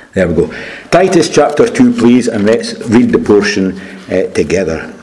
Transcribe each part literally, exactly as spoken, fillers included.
There we go. Titus chapter two, please, and let's read the portion uh, together.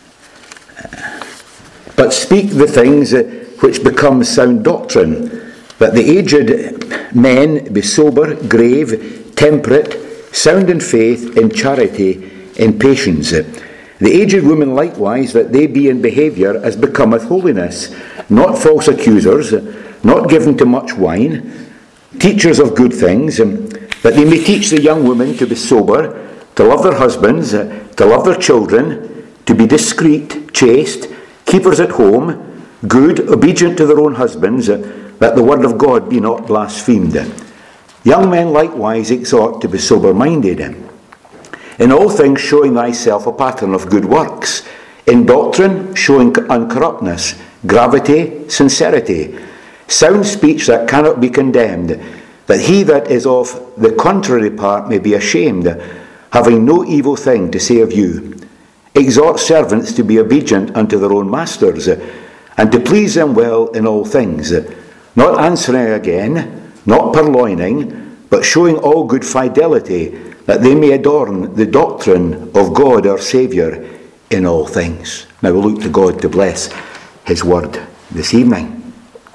But speak the things uh, which become sound doctrine, that the aged men be sober, grave, temperate, sound in faith, in charity, in patience. The aged women likewise, that they be in behaviour as becometh holiness, not false accusers, not given to much wine, teachers of good things, that they may teach the young women to be sober, to love their husbands, to love their children, to be discreet, chaste, keepers at home, good, obedient to their own husbands, that the word of God be not blasphemed. Young men likewise exhort to be sober-minded. In all things showing thyself a pattern of good works, in doctrine showing uncorruptness, gravity, sincerity, sound speech that cannot be condemned, that he that is of the contrary part may be ashamed, having no evil thing to say of you. Exhort servants to be obedient unto their own masters, and to please them well in all things, not answering again, not purloining, but showing all good fidelity, that they may adorn the doctrine of God our Saviour in all things. Now we'll look to God to bless his word this evening.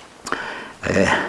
Uh,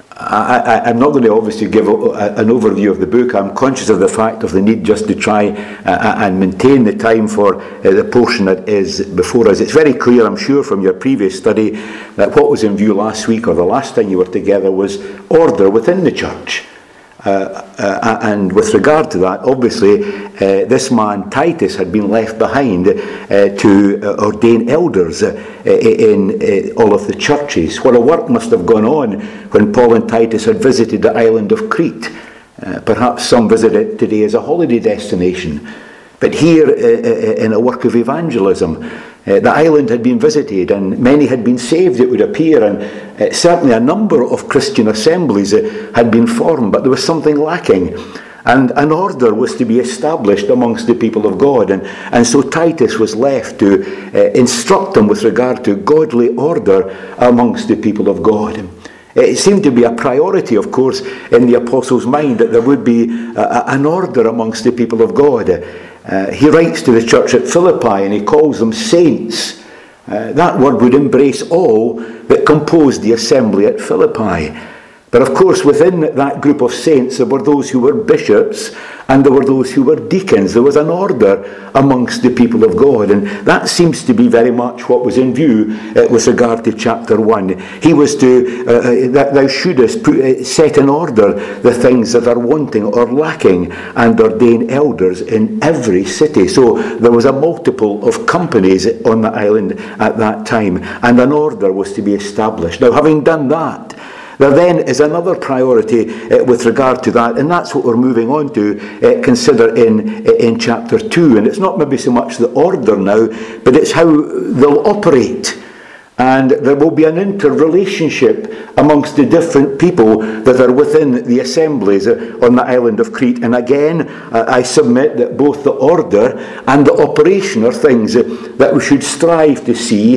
I, I, I'm not going to obviously give a, a, an overview of the book. I'm conscious of the fact of the need just to try uh, and maintain the time for uh, the portion that is before us. It's very clear, I'm sure, from your previous study that what was in view last week or the last time you were together was order within the church. Uh, uh, and with regard to that, obviously, uh, this man Titus had been left behind uh, to uh, ordain elders uh, in uh, all of the churches. What a work must have gone on when Paul and Titus had visited the island of Crete. Uh, perhaps some visit it today as a holiday destination. But here, uh, in a work of evangelism, uh, the island had been visited and many had been saved, it would appear, and uh, certainly a number of Christian assemblies uh, had been formed, but there was something lacking. And an order was to be established amongst the people of God. And, and so Titus was left to uh, instruct them with regard to godly order amongst the people of God. It seemed to be a priority, of course, in the apostles' mind that there would be a, an order amongst the people of God. Uh, he writes to the church at Philippi and he calls them saints. Uh, that word would embrace all that composed the assembly at Philippi. But of course, within that group of saints, there were those who were bishops and there were those who were deacons. There was an order amongst the people of God. And that seems to be very much what was in view uh, with regard to chapter one. He was to, uh, that thou shouldest put, uh, set in order the things that are wanting or lacking and ordain elders in every city. So there was a multiple of companies on the island at that time. And an order was to be established. Now, having done that, there then is another priority uh, with regard to that, and that's what we're moving on to uh, consider in, in chapter two. And it's not maybe so much the order now, but it's how they'll operate. And there will be an interrelationship amongst the different people that are within the assemblies on the island of Crete. And again, I submit that both the order and the operation are things that we should strive to see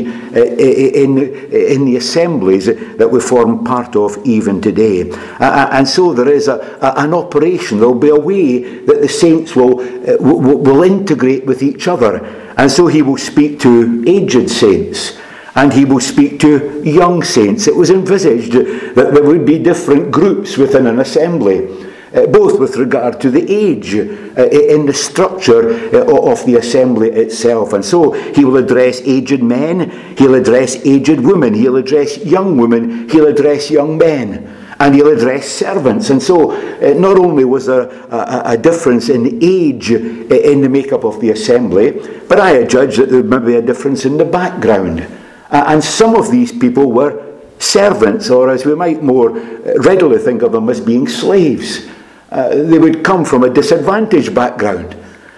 in, in the assemblies that we form part of even today. And so there is a, an operation. There will be a way that the saints will, will, will integrate with each other. And so he will speak to aged saints. And he will speak to young saints. It was envisaged that there would be different groups within an assembly, uh, both with regard to the age uh, in the structure uh, of the assembly itself. And so he will address aged men, he'll address aged women, he'll address young women, he'll address young men. And he'll address servants. And so uh, not only was there a, a difference in age in the makeup of the assembly, but I adjudge that there may be a difference in the background. Uh, and some of these people were servants, or as we might more readily think of them as being slaves. Uh, they would come from a disadvantaged background.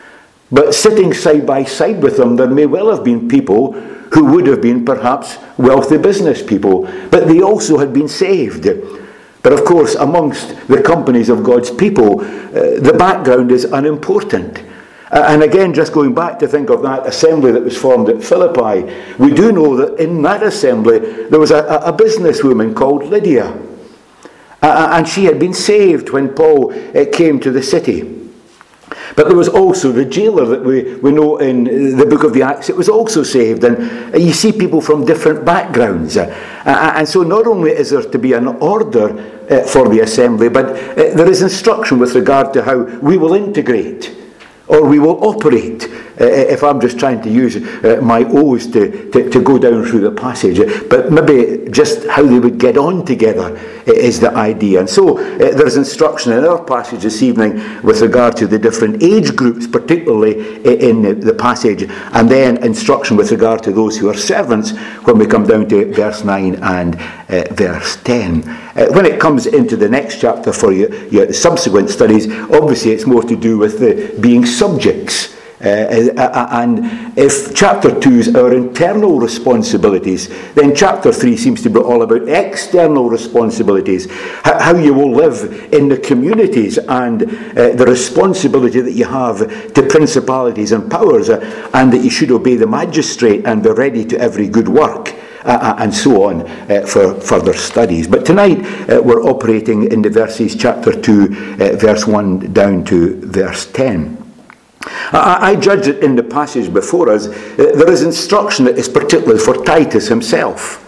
But sitting side by side with them, there may well have been people who would have been perhaps wealthy business people, but they also had been saved. But of course, amongst the companies of God's people, uh, the background is unimportant. Uh, and again, just going back to think of that assembly that was formed at Philippi, we do know that in that assembly there was a, a businesswoman called Lydia. Uh, and she had been saved when Paul uh, came to the city. But there was also the jailer that we, we know in the book of the Acts. It was also saved. And you see people from different backgrounds. Uh, and so not only is there to be an order uh, for the assembly, but uh, there is instruction with regard to how we will integrate or we will operate, uh, if I'm just trying to use uh, my O's to, to, to go down through the passage. But maybe just how they would get on together is the idea. And so uh, there's instruction in our passage this evening with regard to the different age groups, particularly in the, the passage, and then instruction with regard to those who are servants when we come down to verse nine and uh, verse ten. Uh, when it comes into the next chapter for your, your subsequent studies, obviously it's more to do with the being subjects. Uh, uh, and if chapter two is our internal responsibilities, then chapter three seems to be all about external responsibilities, how, how you will live in the communities and uh, the responsibility that you have to principalities and powers, uh, and that you should obey the magistrate and be ready to every good work. Uh, and so on uh, for further studies. But tonight uh, we're operating in the verses chapter two, uh, verse one down to verse ten. I, I judge that in the passage before us, uh, there is instruction that is particularly for Titus himself.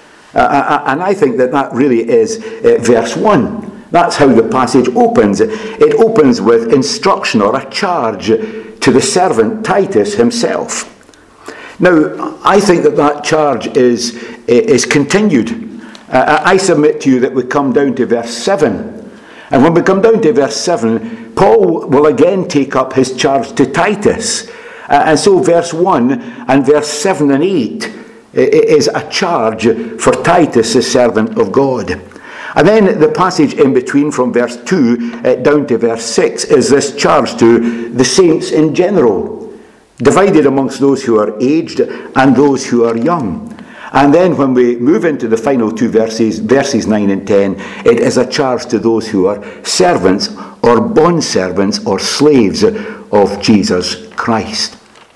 Uh, and I think that that really is uh, verse one. That's how the passage opens. It opens with instruction or a charge to the servant Titus himself. Now, I think that that charge is, is continued. Uh, I submit to you that we come down to verse seven. And when we come down to verse seven, Paul will again take up his charge to Titus. Uh, and so verse one and verse seven and eight is a charge for Titus, the servant of God. And then the passage in between from verse two uh, down to verse six is this charge to the saints in general, divided amongst those who are aged and those who are young. And then when we move into the final two verses, verses nine and ten, it is a charge to those who are servants or bondservants or slaves of Jesus Christ.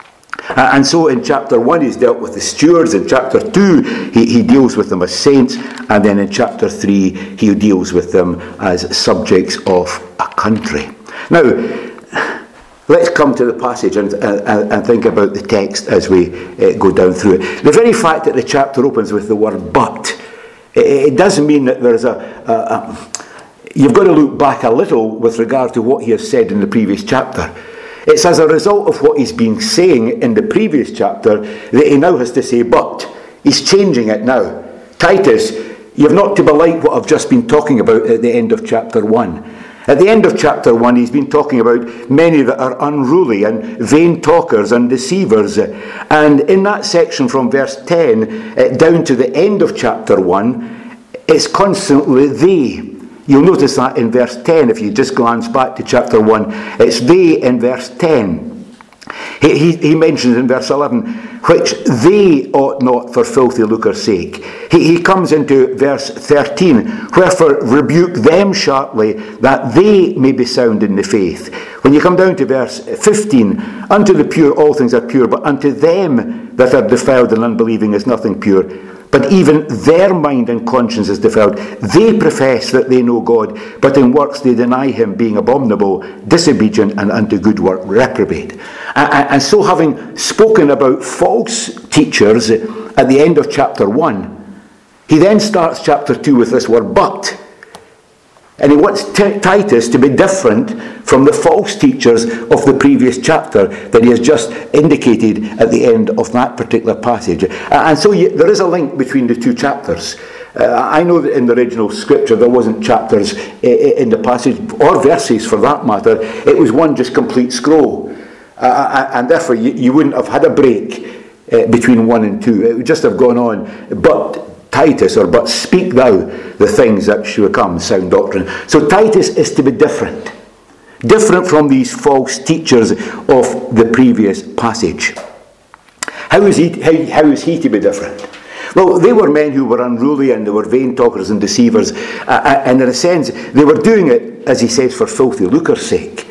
Uh, and so in chapter one he's dealt with the stewards, in chapter two he, he deals with them as saints, and then in chapter three he deals with them as subjects of a country. Now, let's come to the passage and, and, and think about the text as we uh, go down through it. The very fact that the chapter opens with the word but, it, it doesn't mean that there's a, a, a... You've got to look back a little with regard to what he has said in the previous chapter. It's as a result of what he's been saying in the previous chapter that he now has to say but. He's changing it now. Titus, you've not to be like what I've just been talking about at the end of chapter one. At the end of chapter one, he's been talking about many that are unruly and vain talkers and deceivers. And in that section from verse ten uh, down to the end of chapter one, it's constantly they. You'll notice that in verse ten, if you just glance back to chapter one. It's they in verse ten. He, he, he mentions in verse eleven, which they ought not for filthy lucre's sake. He, he comes into verse thirteen, wherefore rebuke them sharply, that they may be sound in the faith. When you come down to verse fifteen, unto the pure all things are pure, but unto them that are defiled and unbelieving is nothing pure. But even their mind and conscience is defiled. They profess that they know God, but in works they deny him, being abominable, disobedient, and unto good work reprobate. And, and so having spoken about false teachers at the end of chapter one, he then starts chapter two with this word but. And he wants T- Titus to be different from the false teachers of the previous chapter that he has just indicated at the end of that particular passage. And so you, there is a link between the two chapters. Uh, I know that in the original scripture there wasn't chapters in the passage, or verses for that matter. It was one just complete scroll. Uh, and therefore you, you wouldn't have had a break uh, between one and two. It would just have gone on. But Titus, or but speak thou the things that shall come, sound doctrine. So Titus is to be different. Different from these false teachers of the previous passage. How is he, how, how is he to be different? Well, they were men who were unruly and they were vain talkers and deceivers. Uh, and in a sense, they were doing it, as he says, for filthy lucre's sake.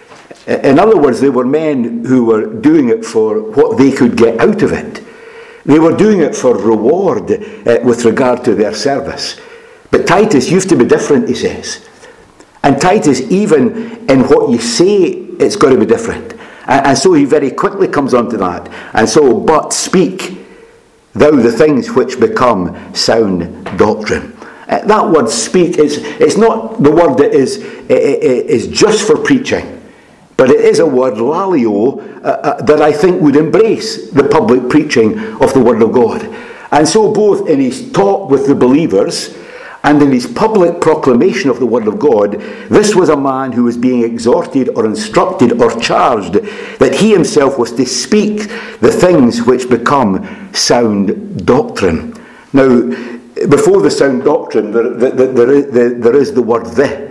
In other words, they were men who were doing it for what they could get out of it. They were doing it for reward uh, with regard to their service. But Titus, you have to be different, he says. And Titus, even in what you say, it's got to be different. And, and so he very quickly comes on to that. And so, but speak thou the things which become sound doctrine. Uh, that word speak, is it's not the word that is, is just for preaching. But it is a word, lalio, uh, uh, that I think would embrace the public preaching of the Word of God. And so both in his talk with the believers and in his public proclamation of the Word of God, this was a man who was being exhorted or instructed or charged that he himself was to speak the things which become sound doctrine. Now, before the sound doctrine, there, there, there, is, there is the word the.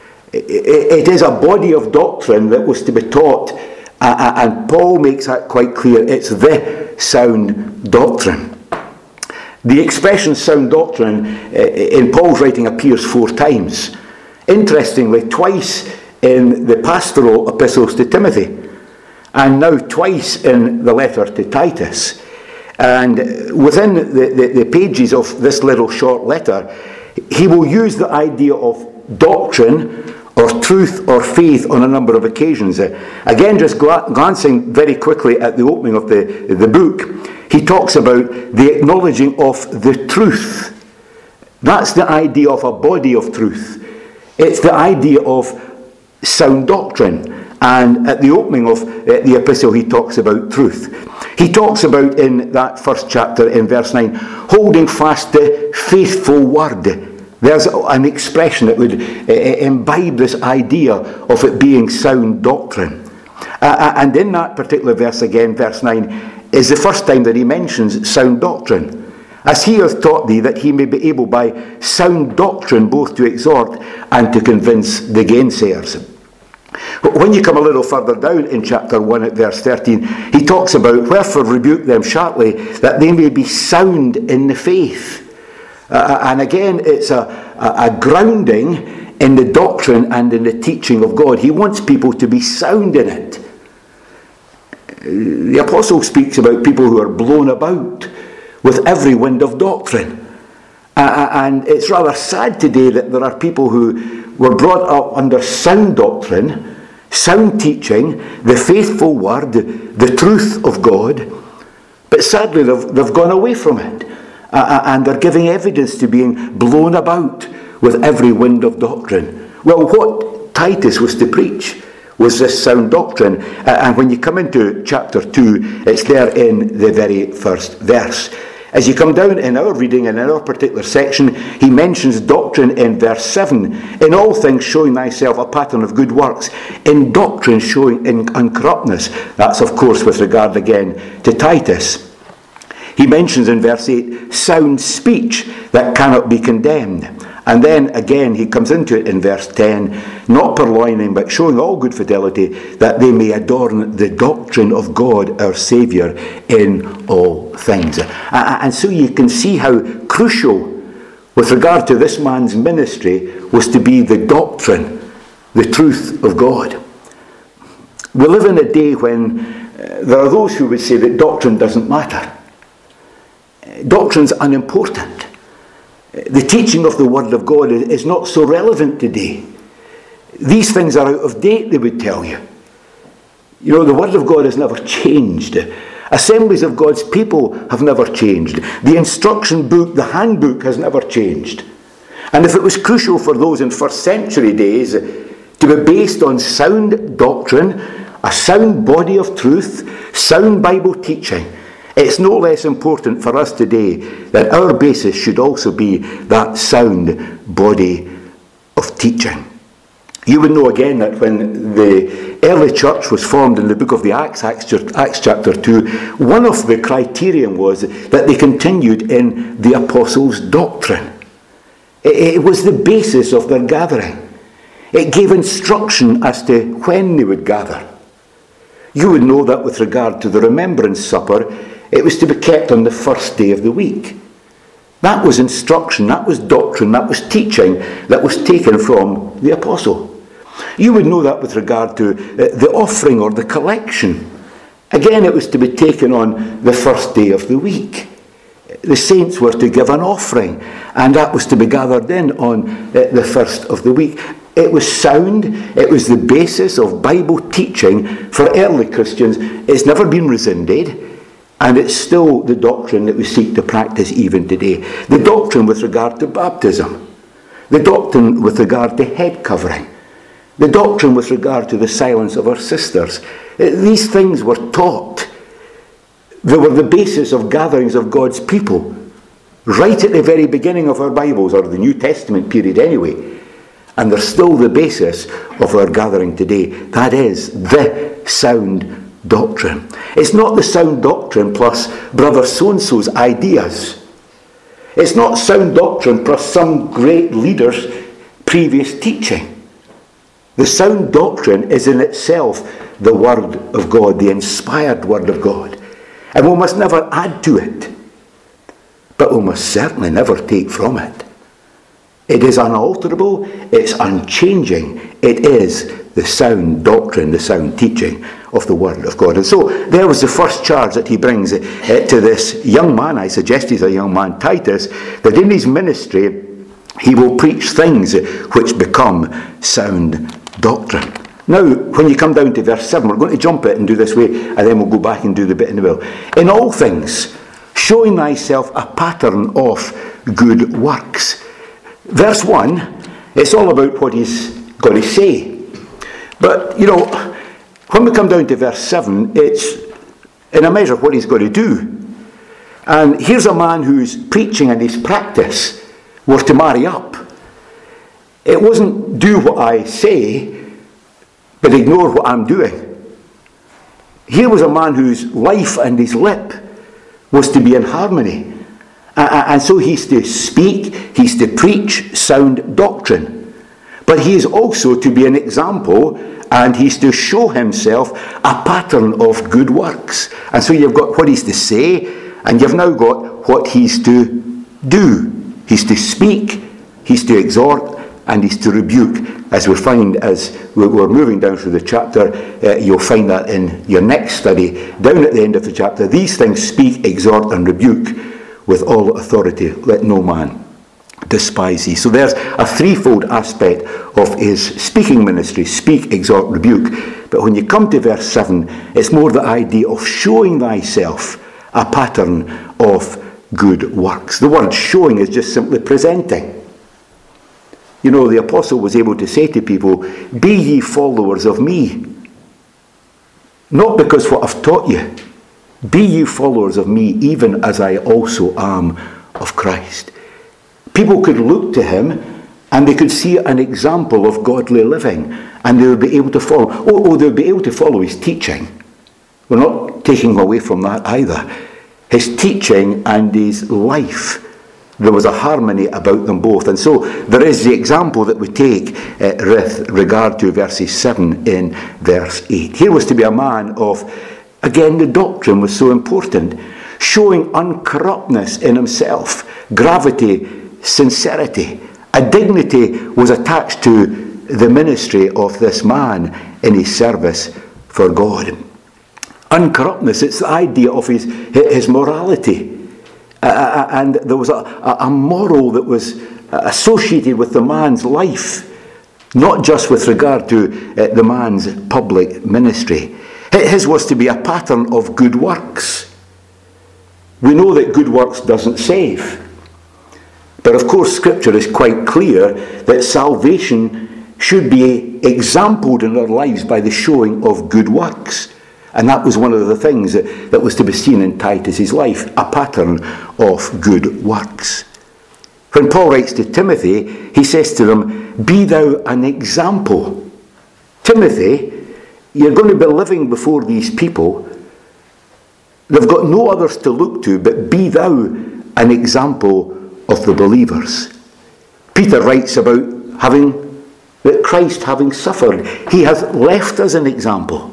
It is a body of doctrine that was to be taught, and Paul makes that quite clear. It's the sound doctrine. The expression sound doctrine in Paul's writing appears four times. Interestingly, twice in the pastoral epistles to Timothy, and now twice in the letter to Titus. And within the, the, the pages of this little short letter, he will use the idea of doctrine or truth or faith on a number of occasions. Uh, again, just gla- glancing very quickly at the opening of the, the book, he talks about the acknowledging of the truth. That's the idea of a body of truth. It's the idea of sound doctrine. And at the opening of uh, the epistle, he talks about truth. He talks about, in that first chapter, in verse nine, holding fast the faithful word. There's an expression that would uh, imbibe this idea of it being sound doctrine. Uh, and in that particular verse again, verse nine, is the first time that he mentions sound doctrine. As he hath taught thee, that he may be able by sound doctrine both to exhort and to convince the gainsayers. When you come a little further down in chapter one at verse thirteen, he talks about, wherefore rebuke them sharply, that they may be sound in the faith. Uh, and again, it's a, a, a grounding in the doctrine and in the teaching of God. He wants people to be sound in it. The apostle speaks about people who are blown about with every wind of doctrine. Uh, and it's rather sad today that there are people who were brought up under sound doctrine, sound teaching, the faithful word, the truth of God, but sadly they've, they've gone away from it. Uh, and they're giving evidence to being blown about with every wind of doctrine. Well, what Titus was to preach was this sound doctrine. Uh, and when you come into chapter two, it's there in the very first verse. As you come down in our reading and in our particular section, he mentions doctrine in verse seven. In all things showing thyself a pattern of good works. In doctrine showing in uncorruptness. That's of course with regard again to Titus. He mentions in verse eight, sound speech that cannot be condemned. And then again he comes into it in verse ten, not purloining but showing all good fidelity, that they may adorn the doctrine of God our Saviour in all things. And so you can see how crucial with regard to this man's ministry was to be the doctrine, the truth of God. We live in a day when uh, there are those who would say that doctrine doesn't matter. Doctrine's unimportant. The teaching of the Word of God is not so relevant today. These things are out of date, they would tell you. You know, the Word of God has never changed. Assemblies of God's people have never changed. The instruction book, the handbook, has never changed. And if it was crucial for those in first century days to be based on sound doctrine, a sound body of truth, sound Bible teaching, it's no less important for us today that our basis should also be that sound body of teaching. You would know again that when the early church was formed in the book of the Acts, Acts, Acts chapter two, one of the criterion was that they continued in the apostles' doctrine. It, it was the basis of their gathering. It gave instruction as to when they would gather. You would know that with regard to the remembrance supper, it was to be kept on the first day of the week. That was instruction, that was doctrine, that was teaching that was taken from the apostle. You would know that with regard to the offering or the collection. Again, it was to be taken on the first day of the week. the saints were to give an offering, and that was to be gathered in on uh, the first of the week. It was sound. It was the basis of Bible teaching for early Christians. It's never been rescinded, and it's still the doctrine that we seek to practice even today. The doctrine with regard to baptism, the doctrine with regard to head covering, the doctrine with regard to the silence of our sisters. These things were taught. They were the basis of gatherings of God's people, right at the very beginning of our Bibles, or the New Testament period anyway. And they're still the basis of our gathering today. That is the sound doctrine. It's not the sound doctrine plus brother so-and-so's ideas. It's not sound doctrine plus some great leader's previous teaching. The sound doctrine is in itself the Word of God, the inspired Word of God. And we must never add to it, but we must certainly never take from it. It is unalterable, it's unchanging. It is the sound doctrine, the sound teaching of the Word of God. And so there was the first charge that he brings uh, to this young man. I suggest he's a young man, Titus, that in his ministry he will preach things which become sound doctrine. Now, when you come down to verse seven, we're going to jump it and do this way, and then we'll go back and do the bit in the middle. In all things, showing thyself a pattern of good works. Verse one, it's all about what he's got to say. But, you know, when we come down to verse seven, it's in a measure what he's got to do. And here's a man whose preaching and his practice were to marry up. It wasn't do what I say, but ignore what I'm doing. Here was a man whose life and his lip was to be in harmony. And so he's to speak, he's to preach sound doctrine. But he is also to be an example, and he's to show himself a pattern of good works. And so you've got what he's to say, and you've now got what he's to do. He's to speak, he's to exhort, and he's to rebuke. As we find as we're moving down through the chapter, uh, you'll find that in your next study. Down at the end of the chapter, these things speak, exhort, and rebuke with all authority. Let no man despise thee. So there's a threefold aspect of his speaking ministry: speak, exhort, rebuke. But when you come to verse seven, it's more the idea of showing thyself a pattern of good works. The word showing is just simply presenting. You know, the apostle was able to say to people, be ye followers of me. Not because what I've taught you. Be ye followers of me, even as I also am of Christ. People could look to him and they could see an example of godly living, and they would be able to follow. Oh, oh, they would be able to follow his teaching. We're not taking away from that either. His teaching and his life. There was a harmony about them both. And so there is the example that we take uh, with regard to verses seven in verse eight. Here was to be a man of, again, the doctrine was so important, showing uncorruptness in himself, gravity, sincerity. A dignity was attached to the ministry of this man in his service for God. Uncorruptness, it's the idea of his, his morality. Uh, and there was a, a moral that was associated with the man's life, not just with regard to uh, the man's public ministry. His was to be a pattern of good works. We know that good works doesn't save. But of course, Scripture is quite clear that salvation should be exampled in our lives by the showing of good works. And that was one of the things that, that was to be seen in Titus's life, a pattern of good works. When Paul writes to Timothy, he says to them, be thou an example. Timothy, you're going to be living before these people. They've got no others to look to, but be thou an example of the believers. Peter writes about having, that Christ having suffered, he has left us an example.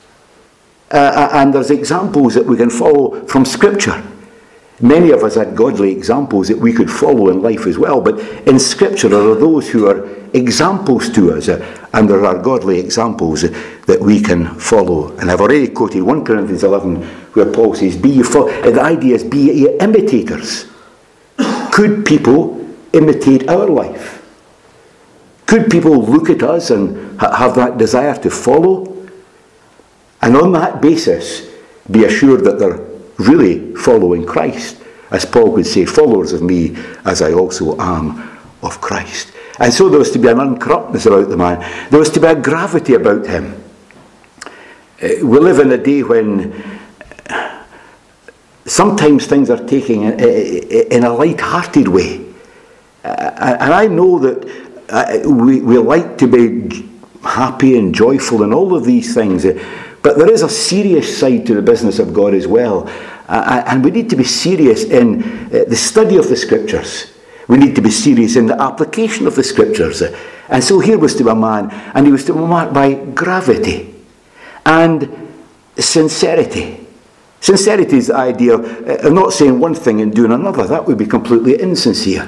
Uh, and there's examples that we can follow from Scripture. Many of us had godly examples that we could follow in life as well. But in Scripture there are those who are examples to us. Uh, and there are godly examples that we can follow. And I've already quoted First Corinthians eleven, where Paul says, "Be ye fo-" the idea is, be ye imitators. Could people imitate our life? Could people look at us and ha- have that desire to follow? And on that basis, be assured that they're really following Christ. As Paul would say, followers of me as I also am of Christ. And so there was to be an uncorruptness about the man. There was to be a gravity about him. Uh, we live in a day when sometimes things are taken in, in a light-hearted way. Uh, and I know that uh, we, we like to be happy and joyful and all of these things. Uh, but there is a serious side to the business of God as well. Uh, and we need to be serious in uh, the study of the Scriptures. We need to be serious in the application of the Scriptures. And so here was to be a man, and he was to be marked by gravity and sincerity. Sincerity is the idea of not saying one thing and doing another. That would be completely insincere.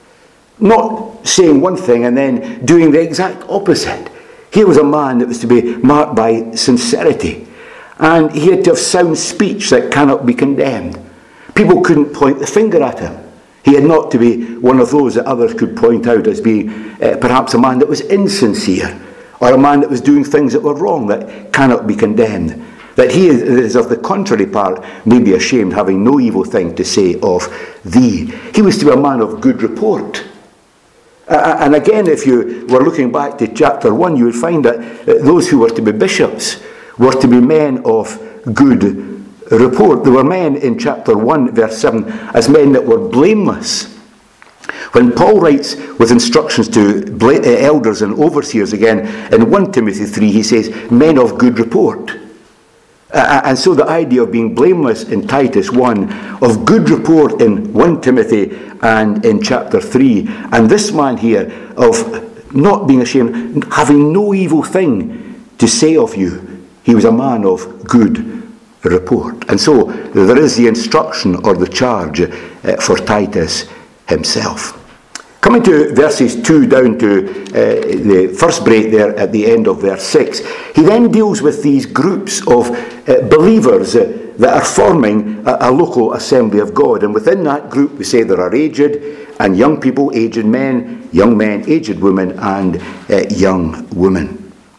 Not saying one thing and then doing the exact opposite. Here was a man that was to be marked by sincerity. And he had to have sound speech that cannot be condemned. People couldn't point the finger at him. He had not to be one of those that others could point out as being uh, perhaps a man that was insincere, or a man that was doing things that were wrong, that cannot be condemned. That he is of the contrary part may be ashamed, having no evil thing to say of thee. He was to be a man of good report. Uh, and again, if you were looking back to chapter one, you would find that uh, those who were to be bishops were to be men of good report. There were men in chapter one, verse seven, as men that were blameless. When Paul writes with instructions to bla- uh, elders and overseers again, in First Timothy three, he says, men of good report. Uh, and so the idea of being blameless in Titus one, of good report in First Timothy and in chapter three, and this man here of not being ashamed, having no evil thing to say of you. He was a man of good report. And so there is the instruction or the charge uh, for Titus himself. Coming to verses two down to uh, the first break there at the end of verse six, he then deals with these groups of uh, believers uh, that are forming a, a local assembly of God. And within that group we say there are aged and young people, aged men, young men, aged women, and uh, young women.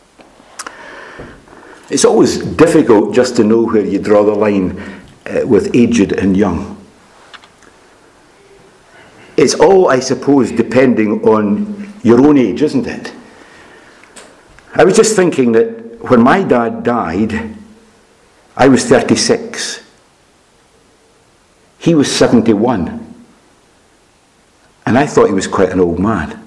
It's always difficult just to know where you draw the line uh, with aged and young. It's all, I suppose, depending on your own age, isn't it? I was just thinking that when my dad died, I was thirty-six. He was seventy-one. And I thought he was quite an old man.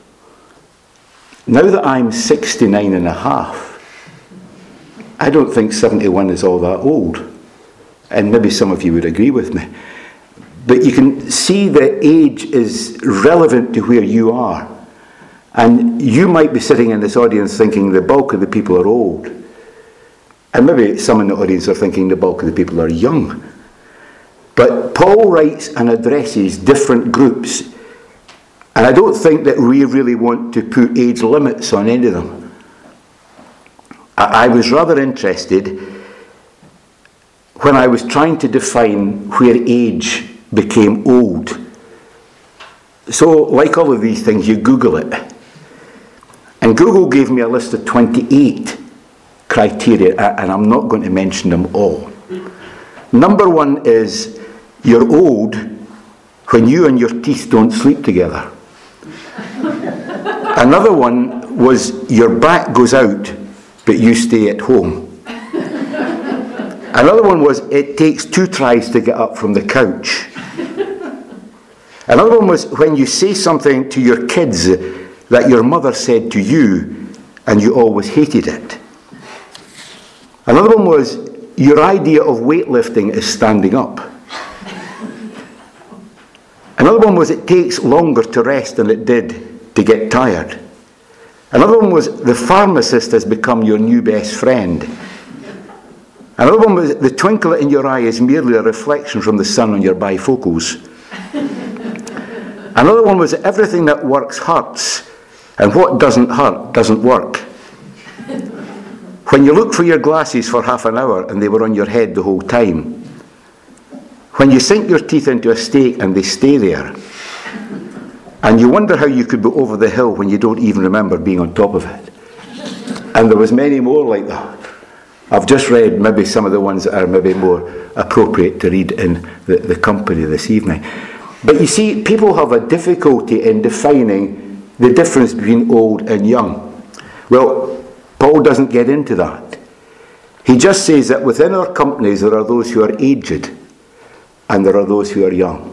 Now that I'm sixty-nine and a half, I don't think seventy-one is all that old. And maybe some of you would agree with me. But you can see that age is relevant to where you are. And you might be sitting in this audience thinking the bulk of the people are old. And maybe some in the audience are thinking the bulk of the people are young. But Paul writes and addresses different groups. And I don't think that we really want to put age limits on any of them. I, I was rather interested when I was trying to define where age became old. So, like all of these things, you Google it. And Google gave me a list of twenty-eight criteria, and I'm not going to mention them all. Number one is, you're old when you and your teeth don't sleep together. Another one was, your back goes out, but you stay at home. Another one was, it takes two tries to get up from the couch. Another one was, when you say something to your kids that your mother said to you and you always hated it. Another one was, your idea of weightlifting is standing up. Another one was, it takes longer to rest than it did to get tired. Another one was, the pharmacist has become your new best friend. Another one was, the twinkle in your eye is merely a reflection from the sun on your bifocals. Another one was, everything that works hurts, And what doesn't hurt doesn't work. When you look for your glasses for half an hour and they were on your head the whole time. When you sink your teeth into a steak and they stay there. And you wonder how you could be over the hill when you don't even remember being on top of it. And there was many more like that. I've just read maybe some of the ones that are maybe more appropriate to read in the, the company this evening. But you see, people have a difficulty in defining the difference between old and young. Well, Paul doesn't get into that. He just says that within our companies there are those who are aged and there are those who are young.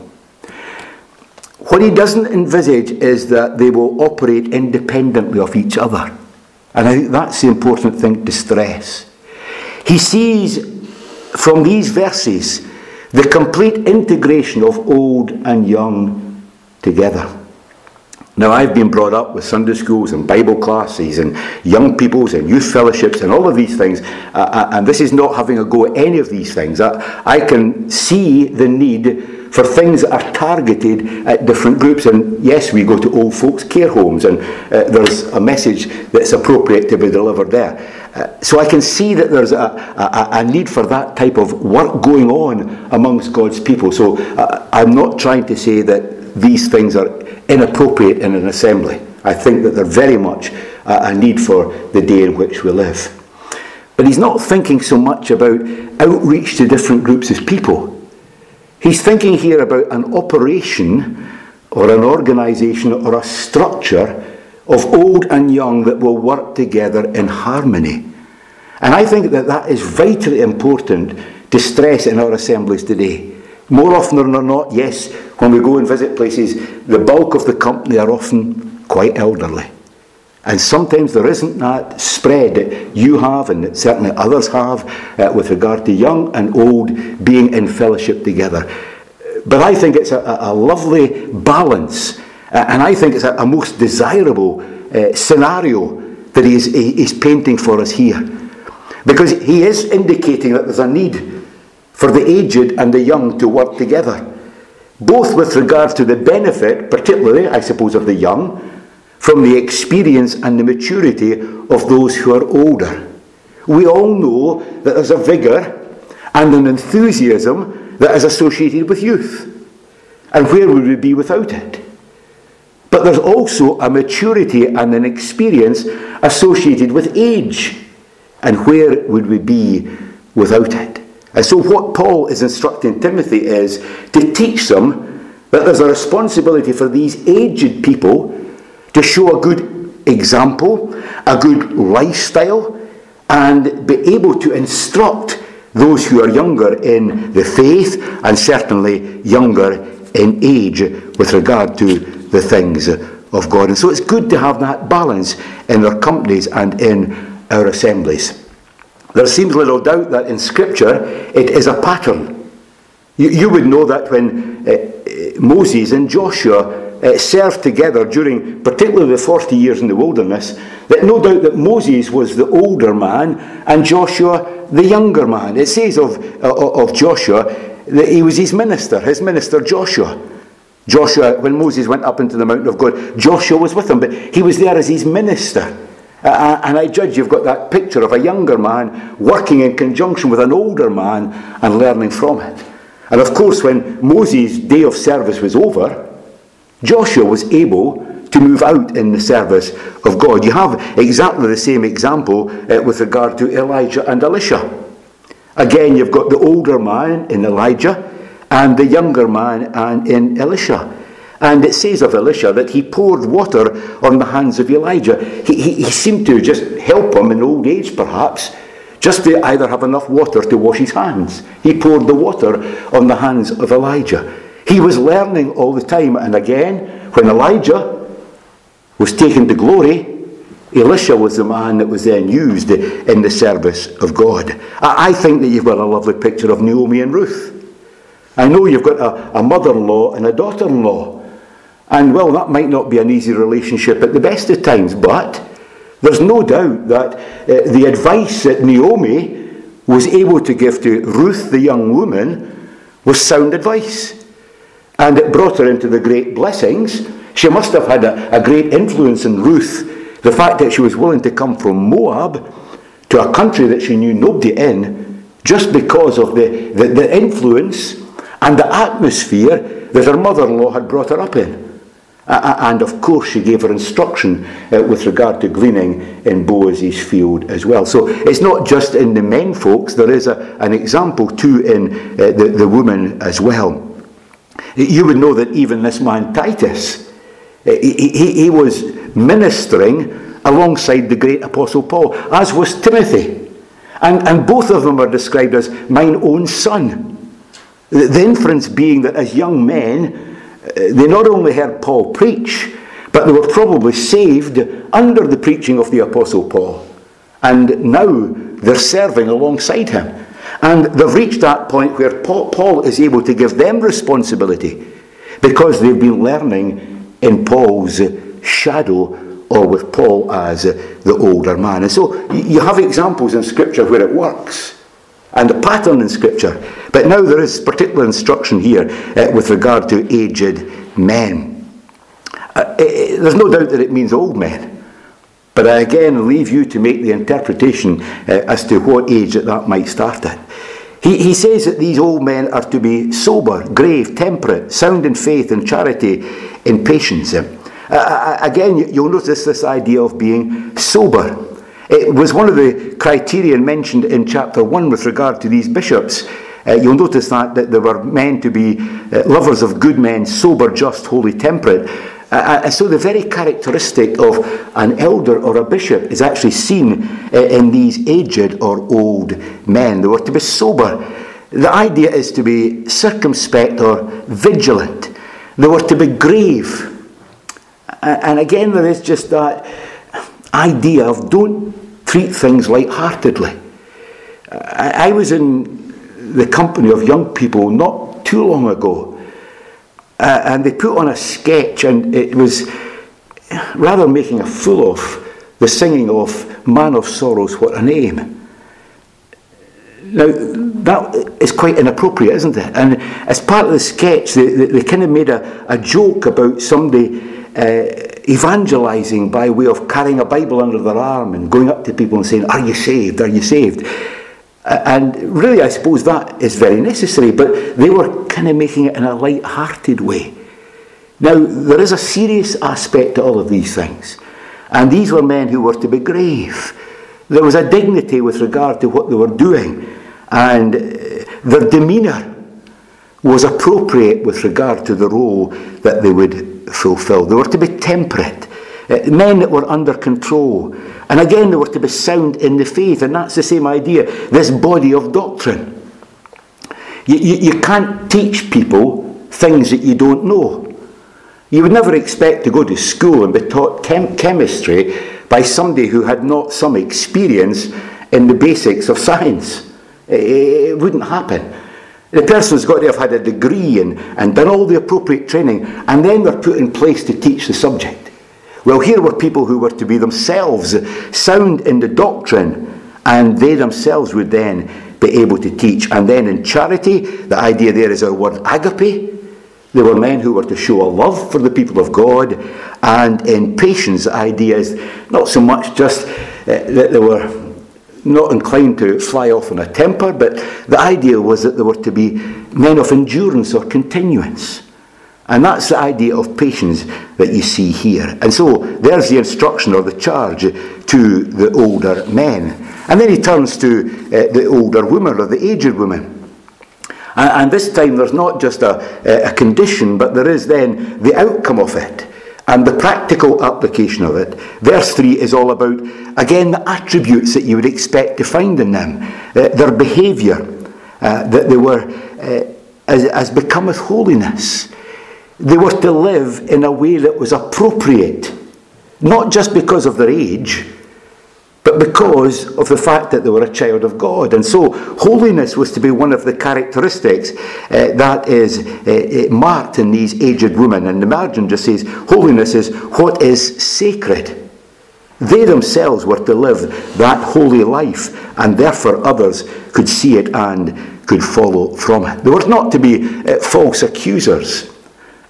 What he doesn't envisage is that they will operate independently of each other. And I think that's the important thing to stress. He sees from these verses the complete integration of old and young together. Now, I've been brought up with Sunday schools and Bible classes and young peoples and youth fellowships and all of these things. Uh, and this is not having a go at any of these things. I, I can see the need for things that are targeted at different groups. And yes, we go to old folks' care homes and uh, there's a message that's appropriate to be delivered there. Uh, so I can see that there's a, a, a need for that type of work going on amongst God's people. So uh, I'm not trying to say that these things are inappropriate in an assembly. I think that they're very much uh, a need for the day in which we live. But he's not thinking so much about outreach to different groups of people. He's thinking here about an operation or an organisation or a structure of old and young that will work together in harmony. And I think that that is vitally important to stress in our assemblies today. More often than not, yes, when we go and visit places, the bulk of the company are often quite elderly. And sometimes there isn't that spread that you have and that certainly others have uh, with regard to young and old being in fellowship together. But I think it's a, a lovely balance, uh, and I think it's a, a most desirable uh, scenario that he is, he is painting for us here. Because he is indicating that there's a need for the aged and the young to work together, both with regard to the benefit, particularly, I suppose, of the young, from the experience and the maturity of those who are older. We all know that there's a vigour and an enthusiasm that is associated with youth. And where would we be without it? But there's also a maturity and an experience associated with age. And where would we be without it? And so what Paul is instructing Timothy is to teach them that there's a responsibility for these aged people to show a good example, a good lifestyle, and be able to instruct those who are younger in the faith and certainly younger in age with regard to the things of God. And so it's good to have that balance in our companies and in our assemblies. There seems little doubt that in Scripture it is a pattern. You, you would know that when uh, Moses and Joshua uh, served together during particularly the forty years in the wilderness, that no doubt that Moses was the older man and Joshua the younger man. It says of, uh, of Joshua that he was his minister, his minister Joshua. Joshua, when Moses went up into the mountain of God, Joshua was with him, but he was there as his minister. Uh, and I judge you've got that picture of a younger man working in conjunction with an older man and learning from it. And of course, when Moses' day of service was over, Joshua was able to move out in the service of God. You have exactly the same example uh, with regard to Elijah and Elisha. Again, you've got the older man in Elijah and the younger man and in Elisha. And it says of Elisha that he poured water on the hands of Elijah. He, he, he seemed to just help him in old age, perhaps, just to either have enough water to wash his hands. He poured the water on the hands of Elijah. He was learning all the time. And again, when Elijah was taken to glory, Elisha was the man that was then used in the service of God. I, I think that you've got a lovely picture of Naomi and Ruth. I know you've got a, a mother-in-law and a daughter-in-law. And well, that might not be an easy relationship at the best of times, but there's no doubt that uh, the advice that Naomi was able to give to Ruth, the young woman, was sound advice. And it brought her into the great blessings, She must have had a, a great influence in Ruth. The fact that she was willing to come from Moab to a country that she knew nobody in, just because of the, the, the influence and the atmosphere that her mother-in-law had brought her up in. Uh, and of course she gave her instruction uh, with regard to gleaning in Boaz's field as well. So it's not just in the men folks, there is a, an example too in uh, the, the women as well. You would know that even this man Titus, he, he, he was ministering alongside the great Apostle Paul, as was Timothy. And, and both of them are described as mine own son. The, the inference being that as young men, they not only heard Paul preach, but they were probably saved under the preaching of the Apostle Paul. And now they're serving alongside him. And they've reached that point where Paul is able to give them responsibility because they've been learning in Paul's shadow or with Paul as the older man. And so you have examples in Scripture where it works, and a pattern in Scripture. But now there is particular instruction here uh, with regard to aged men. Uh, it, there's no doubt that it means old men. But I again leave you to make the interpretation uh, as to what age that, that might start at. He, he says that these old men are to be sober, grave, temperate, sound in faith, in charity, in patience. Uh, again, you'll notice this idea of being sober. It was one of the criteria mentioned in chapter one with regard to these bishops. Uh, you'll notice that, that they were meant to be uh, lovers of good men, sober, just, holy, temperate. Uh, and so the very characteristic of an elder or a bishop is actually seen uh, in these aged or old men. They were to be sober. The idea is to be circumspect or vigilant. They were to be grave. And again, there is just that idea of don't treat things lightheartedly. I was in the company of young people not too long ago, uh, and they put on a sketch, and it was rather making a fool of the singing of Man of Sorrows, What a Name. Now, that is quite inappropriate, isn't it? And as part of the sketch, they, they, they kind of made a, a joke about somebody Uh, evangelizing by way of carrying a Bible under their arm and going up to people and saying, are you saved, are you saved? Uh, and really I suppose that is very necessary, but they were kind of making it in a light-hearted way. Now there is a serious aspect to all of these things, and these were men who were to be grave. There was a dignity with regard to what they were doing, and uh, their demeanour was appropriate with regard to the role that they would fulfill. They were to be temperate, uh, men that were under control. And again, they were to be sound in the faith, and that's the same idea, this body of doctrine. You, you, you can't teach people things that you don't know. You would never expect to go to school and be taught chem- chemistry by somebody who had not some experience in the basics of science. It, it wouldn't happen. The person's got to have had a degree and, and done all the appropriate training, and then they're put in place to teach the subject. Well, here were people who were to be themselves sound in the doctrine, and they themselves would then be able to teach. And then in charity, the idea there is our word agape. They were men who were to show a love for the people of God. And in patience, the idea is not so much just uh, that they were not inclined to fly off in a temper, but the idea was that they were to be men of endurance or continuance. And that's the idea of patience that you see here. And so there's the instruction or the charge to the older men. And then he turns to uh, the older women or the aged women. And, and this time there's not just a, a condition, but there is then the outcome of it and the practical application of it. Verse three is all about, again, the attributes that you would expect to find in them. Uh, their behaviour, uh, that they were uh, as, as becometh holiness. They were to live in a way that was appropriate, not just because of their age, but because of the fact that they were a child of God. And so holiness was to be one of the characteristics uh, that is uh, marked in these aged women. And the margin just says, holiness is what is sacred. They themselves were to live that holy life, and therefore others could see it and could follow from it. They were not to be uh, false accusers.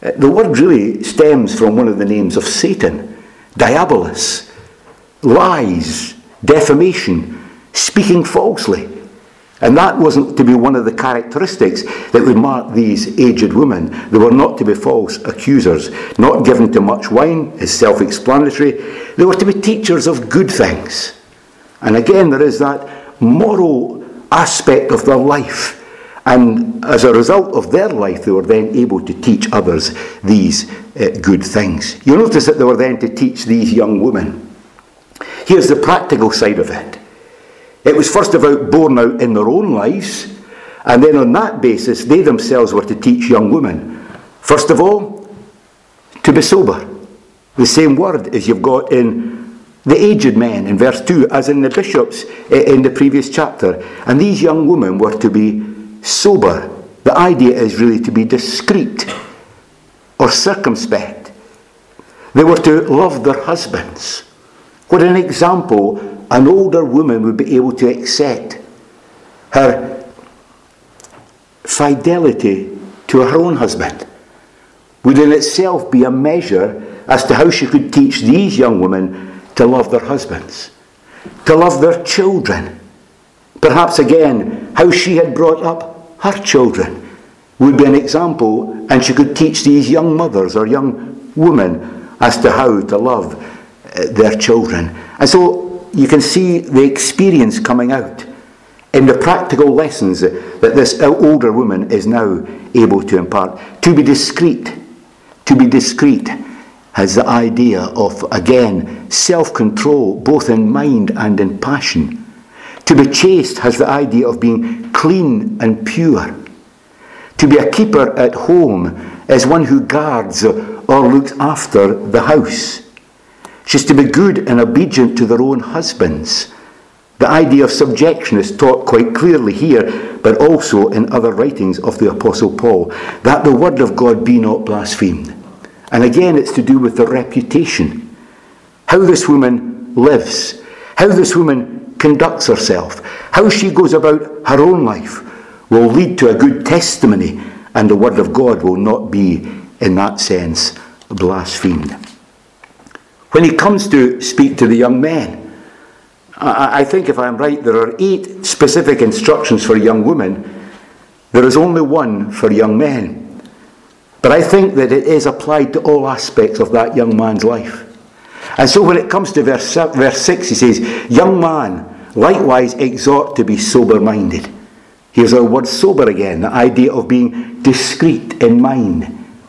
Uh, the word really stems from one of the names of Satan, diabolos, lies, defamation, speaking falsely. And that wasn't to be one of the characteristics that would mark these aged women. They were not to be false accusers, not given to much wine, is self-explanatory. They were to be teachers of good things. And again, there is that moral aspect of their life. And as a result of their life, they were then able to teach others these uh, good things. You notice that they were then to teach these young women. Here's the practical side of it. It was first of all borne out in their own lives, and then on that basis, they themselves were to teach young women. First of all, to be sober. The same word as you've got in the aged men in verse two, as in the bishops in the previous chapter. And these young women were to be sober. The idea is really to be discreet or circumspect. They were to love their husbands. What an example an older woman would be able to accept. Her fidelity to her own husband would in itself be a measure as to how she could teach these young women to love their husbands, to love their children. Perhaps again, how she had brought up her children would be an example, and she could teach these young mothers or young women as to how to love their children. And so you can see the experience coming out in the practical lessons that this older woman is now able to impart. To be discreet, to be discreet has the idea of, again, self-control, both in mind and in passion. To be chaste has the idea of being clean and pure. To be a keeper at home is one who guards or looks after the house. She's to be good and obedient to their own husbands. The idea of subjection is taught quite clearly here, but also in other writings of the Apostle Paul, that the word of God be not blasphemed. And again, it's to do with the reputation. How this woman lives, how this woman conducts herself, how she goes about her own life will lead to a good testimony, and the word of God will not be, in that sense, blasphemed. When he comes to speak to the young men, I, I think if I'm right, there are eight specific instructions for young women. There is only one for young men. But I think that it is applied to all aspects of that young man's life. And so when it comes to verse, verse six, he says, young man, likewise exhort to be sober-minded. Here's our word sober again, the idea of being discreet in mind.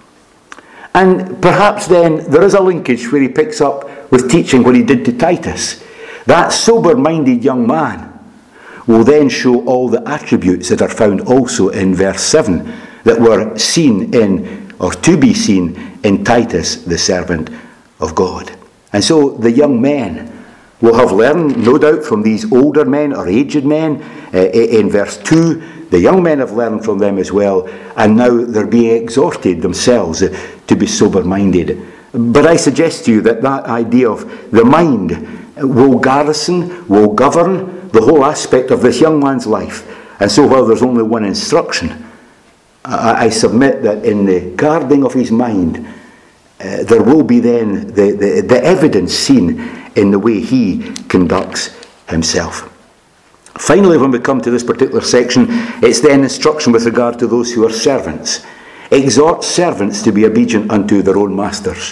And perhaps then there is a linkage where he picks up with teaching what he did to Titus. That sober-minded young man will then show all the attributes that are found also in verse seven that were seen in, or to be seen in Titus, the servant of God. And so the young men will have learned, no doubt, from these older men or aged men. Uh, in verse two, the young men have learned from them as well, and now they're being exhorted themselves to be sober-minded. But I suggest to you that that idea of the mind will garrison, will govern the whole aspect of this young man's life. And so while there's only one instruction, I, I submit that in the guarding of his mind, uh, there will be then the, the, the evidence seen in the way he conducts himself. Finally, when we come to this particular section, it's then instruction with regard to those who are servants. Exhort servants to be obedient unto their own masters.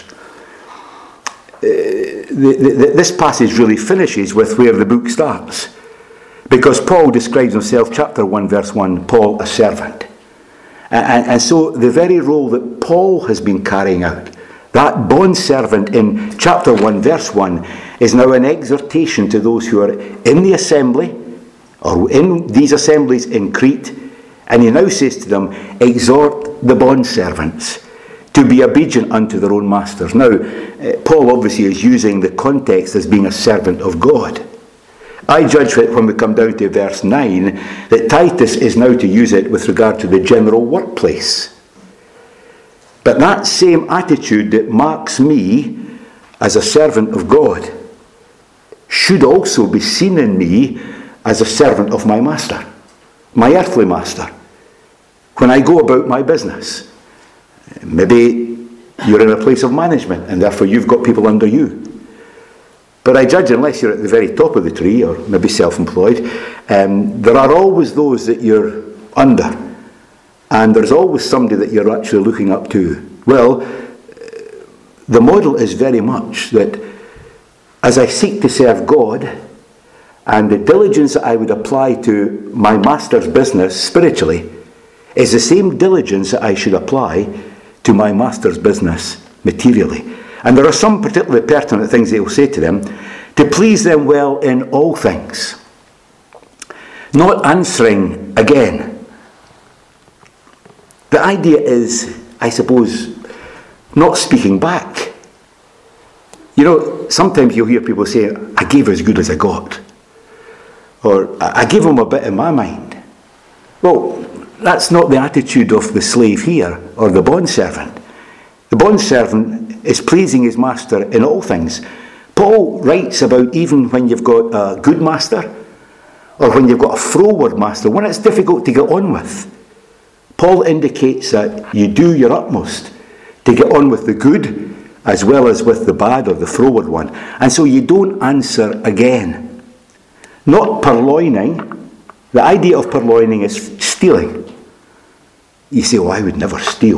Uh, the, the, this passage really finishes with where the book starts, because Paul describes himself, chapter one, verse one, Paul, a servant. And, and so the very role that Paul has been carrying out, that bondservant in chapter one, verse one, is now an exhortation to those who are in the assembly, or in these assemblies in Crete, and he now says to them, exhort the bondservants to be obedient unto their own masters. Now, uh, Paul obviously is using the context as being a servant of God. I judge that when we come down to verse nine, that Titus is now to use it with regard to the general workplace. But that same attitude that marks me as a servant of God should also be seen in me as a servant of my master, my earthly master. When I go about my business, maybe you're in a place of management, and therefore you've got people under you. But I judge, unless you're at the very top of the tree, or maybe self-employed, um, there are always those that you're under. And there's always somebody that you're actually looking up to. Well, the model is very much that as I seek to serve God, and the diligence that I would apply to my master's business spiritually is the same diligence that I should apply to my master's business materially. And there are some particularly pertinent things they will say to them, to please them well in all things. Not answering again. The idea is, I suppose, not speaking back. You know, sometimes you'll hear people say, I gave as good as I got. Or, I gave them a bit in my mind. Well, that's not the attitude of the slave here, or the bondservant. The bondservant is pleasing his master in all things. Paul writes about even when you've got a good master, or when you've got a froward master, when it's difficult to get on with. Paul indicates that you do your utmost to get on with the good, as well as with the bad or the froward one. And so you don't answer again. Not purloining. The idea of purloining is stealing. You say, oh, I would never steal.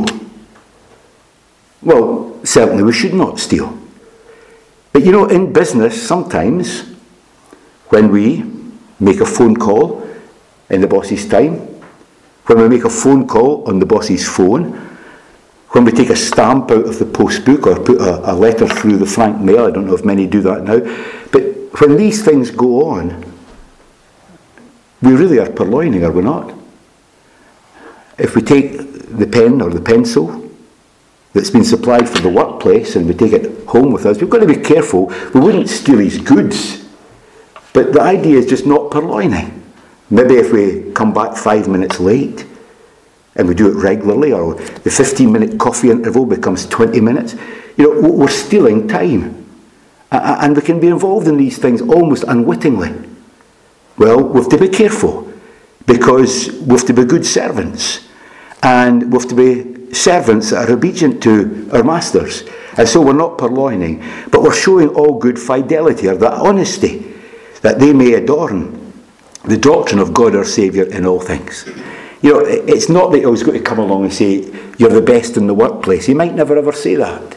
Well, certainly we should not steal. But you know, in business, sometimes when we make a phone call in the boss's time, when we make a phone call on the boss's phone, when we take a stamp out of the post book or put a, a letter through the Frank mail, I don't know if many do that now, but when these things go on, we really are purloining, are we not? If we take the pen or the pencil that's been supplied for the workplace and we take it home with us, we've got to be careful. We wouldn't steal his goods. But the idea is just not purloining. Maybe if we come back five minutes late and we do it regularly, or the fifteen minute coffee interval becomes twenty minutes, you know, we're stealing time. And we can be involved in these things almost unwittingly. Well, we have to be careful, because we have to be good servants. And we have to be servants that are obedient to our masters. And so we're not purloining, but we're showing all good fidelity, or that honesty, that they may adorn the doctrine of God our Saviour in all things. You know, it's not that he's going to come along and say, you're the best in the workplace. He might never ever say that.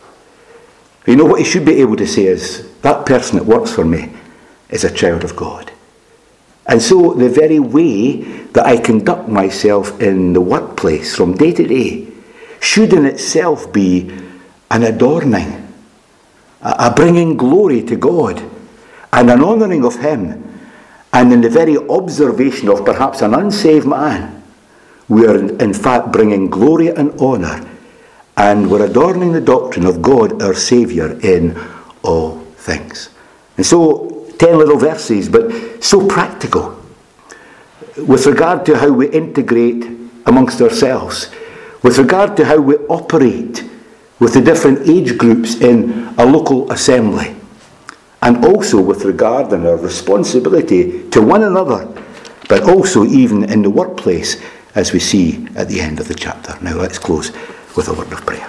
You know what he should be able to say is, that person that works for me is a child of God. And so the very way that I conduct myself in the workplace from day to day should in itself be an adorning, a bringing glory to God, and an honouring of him. And in the very observation of perhaps an unsaved man, we are in fact bringing glory and honour, and we're adorning the doctrine of God our Saviour in all things. And so, ten little verses, but so practical with regard to how we integrate amongst ourselves, with regard to how we operate with the different age groups in a local assembly, and also with regard and our responsibility to one another, but also even in the workplace, as we see at the end of the chapter. Now let's close with a word of prayer.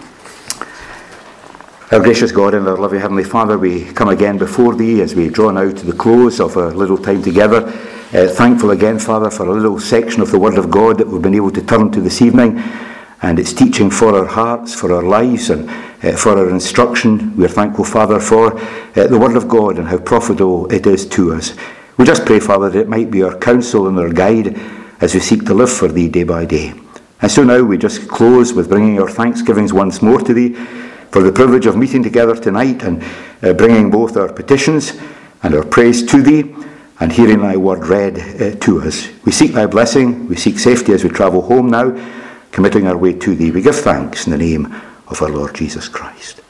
Our gracious God and our loving Heavenly Father, we come again before Thee as we draw now to the close of our little time together. Uh, thankful again, Father, for a little section of the Word of God that we've been able to turn to this evening, and its teaching for our hearts, for our lives, and uh, for our instruction. We are thankful, Father, for uh, the Word of God and how profitable it is to us. We just pray, Father, that it might be our counsel and our guide as we seek to live for Thee day by day. And so now we just close with bringing our thanksgivings once more to Thee, for the privilege of meeting together tonight and uh, bringing both our petitions and our praise to Thee and hearing Thy word read uh, to us. We seek Thy blessing, we seek safety as we travel home now, committing our way to Thee. We give thanks in the name of our Lord Jesus Christ.